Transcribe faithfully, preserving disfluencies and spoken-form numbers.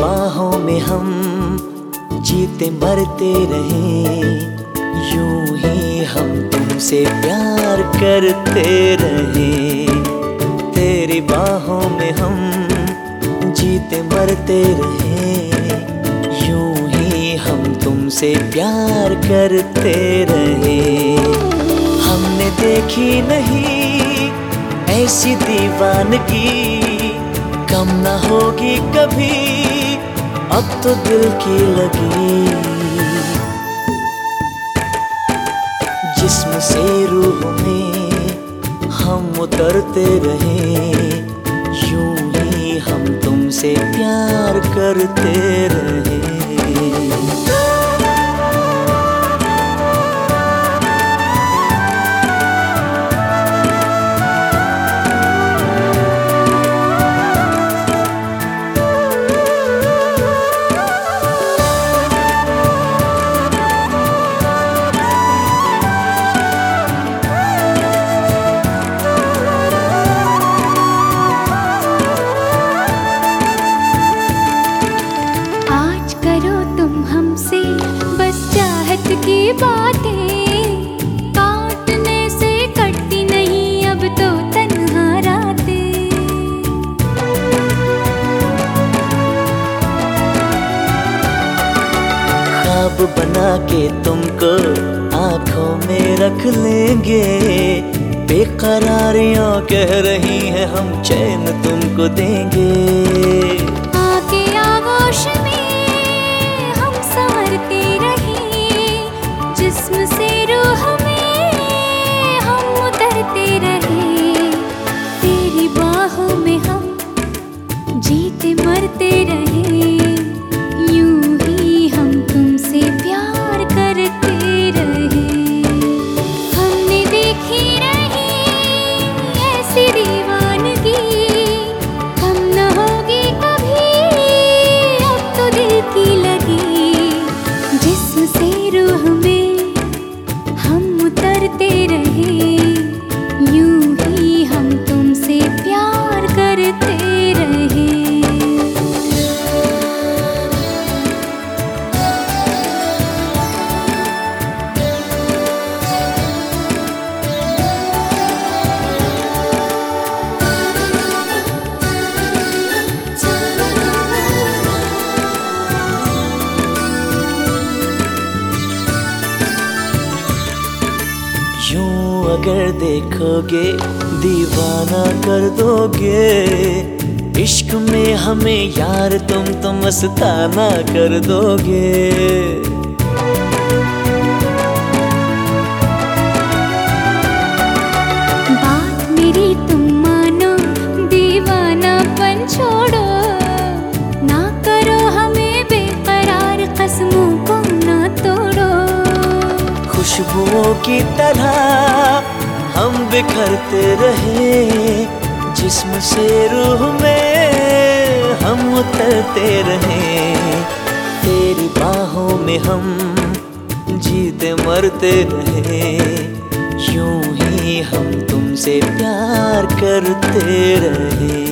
बाहों में हम जीते मरते रहे, यूं ही हम तुमसे प्यार करते रहे। तेरी बाहों में हम जीते मरते रहे, यूं ही हम तुमसे प्यार करते रहे। हमने देखी नहीं ऐसी दीवानगी, कम ना होगी कभी अब तो दिल की लगी। जिस्म से रूह में हम उतरते रहे, यूं ही हम तुमसे प्यार करते रहे। की बातें काटने से कटती नहीं अब तो तन्हा रातें। ख्वाब बना के तुमको आंखों में रख लेंगे, बेकरारियां कह रही हैं हम चैन तुमको देंगे। आके आगोश में हम संवरते जिस्म से रूह में हम उतरते रहे। तेरी बाहों में हम जीते मरते रहे, यूं ही हम तुमसे प्यार करते रहे। हमने देखी नहीं ऐसी दीवानगी, कम न होगी कभी अब तो दिल की लगी। जिस्म से रूह में उतरते रहे, यूं ही हम तुमसे प्यार करते रहे। यूं अगर देखोगे दीवाना कर दोगे, इश्क में हमें यार तुम तो मस्ताना कर दोगे। बात मेरी तुम मानो, दीवानापन छोड़ो, ना करो हमें बेकरार, कसमों को ना तोड़ो। खुशबुओं की तरह हम बिखरते रहे, जिस्म से रूह में हम उतरते रहे। तेरी बाहों में हम जीते मरते रहे, यूं ही हम तुमसे प्यार करते रहे।